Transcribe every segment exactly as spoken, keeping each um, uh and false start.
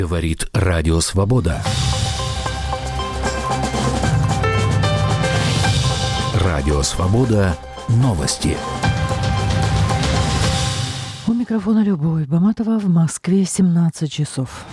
Говорит Радио Свобода. Радио Свобода. Новости. У микрофона Любовь Баматова. В Москве семнадцать часов.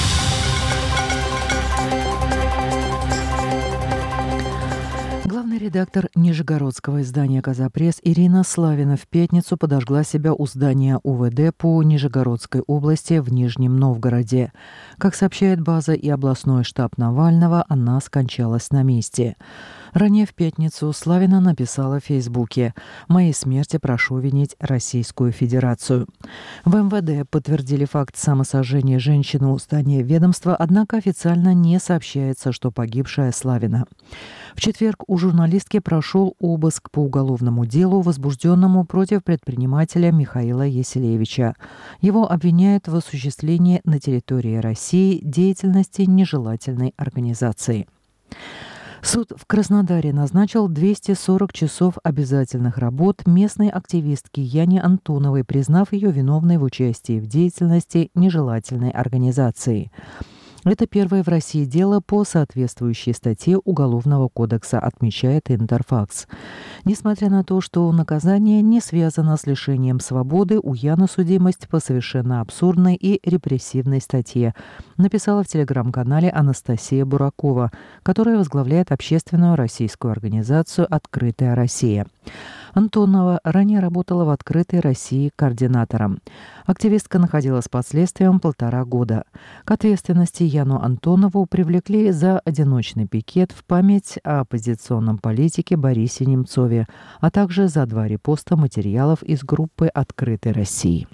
Главный редактор нижегородского издания «Казапресс» Ирина Славина в пятницу подожгла себя у здания УВД по Нижегородской области в Нижнем Новгороде. Как сообщает база и областной штаб Навального, она скончалась на месте. Ранее в пятницу Славина написала в Фейсбуке: «Моей смерти прошу винить Российскую Федерацию». В эм вэ дэ подтвердили факт самосожжения женщины у здания ведомства, однако официально не сообщается, что погибшая Славина. В четверг у журналистки прошел обыск по уголовному делу, возбужденному против предпринимателя Михаила Еселевича. Его обвиняют в осуществлении на территории России деятельности нежелательной организации. Суд в Краснодаре назначил двести сорок часов обязательных работ местной активистке Яне Антоновой, признав ее виновной в участии в деятельности нежелательной организации. Это первое в России дело по соответствующей статье Уголовного кодекса, отмечает Интерфакс. Несмотря на то, что наказание не связано с лишением свободы, у Яны судимость по совершенно абсурдной и репрессивной статье, написала в телеграм-канале Анастасия Буракова, которая возглавляет общественную российскую организацию «Открытая Россия». Антонова ранее работала в «Открытой России» координатором. Активистка находилась под следствием полтора года. К ответственности Яну Антонову привлекли за одиночный пикет в память о оппозиционном политике Борисе Немцове, а также за два репоста материалов из группы «Открытой России».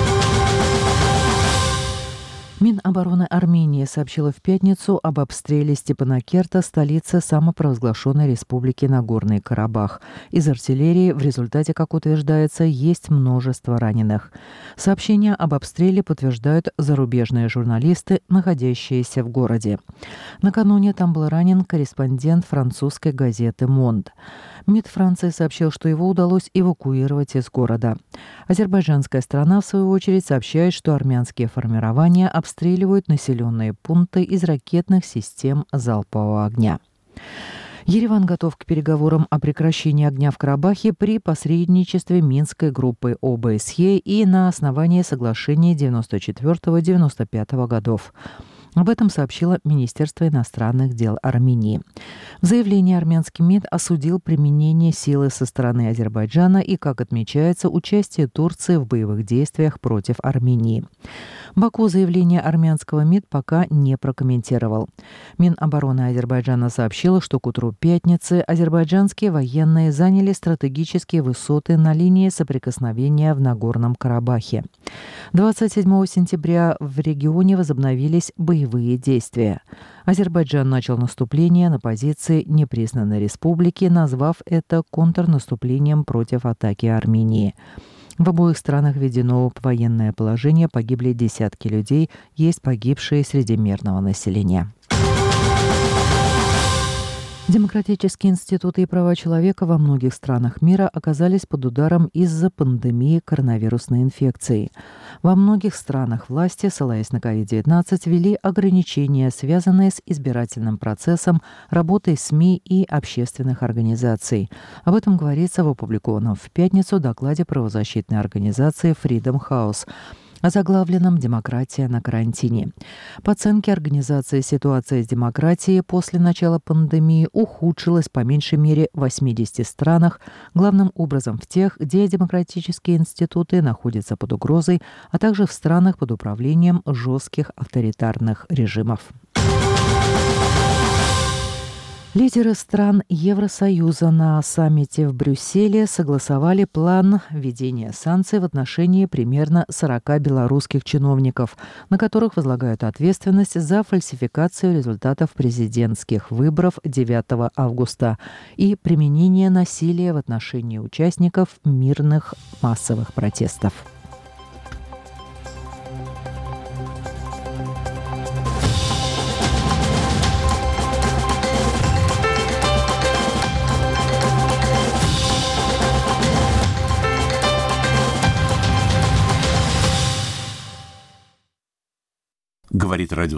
Минобороны Армении сообщила в пятницу об обстреле Степанакерта, столицы самопровозглашенной республики Нагорный Карабах. Из артиллерии в результате, как утверждается, есть множество раненых. Сообщения об обстреле подтверждают зарубежные журналисты, находящиеся в городе. Накануне там был ранен корреспондент французской газеты «Монд». МИД Франции сообщил, что его удалось эвакуировать из города. Азербайджанская страна, в свою очередь, сообщает, что армянские формирования обстреливают населенные пункты из ракетных систем залпового огня. Ереван готов к переговорам о прекращении огня в Карабахе при посредничестве Минской группы о бэ эс е и на основании соглашения девяносто четвёртого — девяносто пятого годов. Об этом сообщило Министерство иностранных дел Армении. В заявлении армянский МИД осудил применение силы со стороны Азербайджана и, как отмечается, участие Турции в боевых действиях против Армении. Баку заявление армянского МИД пока не прокомментировал. Минобороны Азербайджана сообщила, что к утру пятницы азербайджанские военные заняли стратегические высоты на линии соприкосновения в Нагорном Карабахе. двадцать седьмого сентября в регионе возобновились боевые действия. Азербайджан начал наступление на позиции непризнанной республики, назвав это контрнаступлением против атаки Армении. В обоих странах введено военное положение, погибли десятки людей, есть погибшие среди мирного населения. Демократические институты и права человека во многих странах мира оказались под ударом из-за пандемии коронавирусной инфекции. Во многих странах власти, ссылаясь на ковид девятнадцать, ввели ограничения, связанные с избирательным процессом, работой СМИ и общественных организаций. Об этом говорится в опубликованном в пятницу докладе правозащитной организации Freedom House, озаглавленном «Демократия на карантине». По оценке организации, ситуация с демократией после начала пандемии ухудшилась по меньшей мере в восьмидесяти странах, главным образом в тех, где демократические институты находятся под угрозой, а также в странах под управлением жестких авторитарных режимов. Лидеры стран Евросоюза на саммите в Брюсселе согласовали план введения санкций в отношении примерно сорока белорусских чиновников, на которых возлагают ответственность за фальсификацию результатов президентских выборов девятого августа и применение насилия в отношении участников мирных массовых протестов. Говорит говорит Радио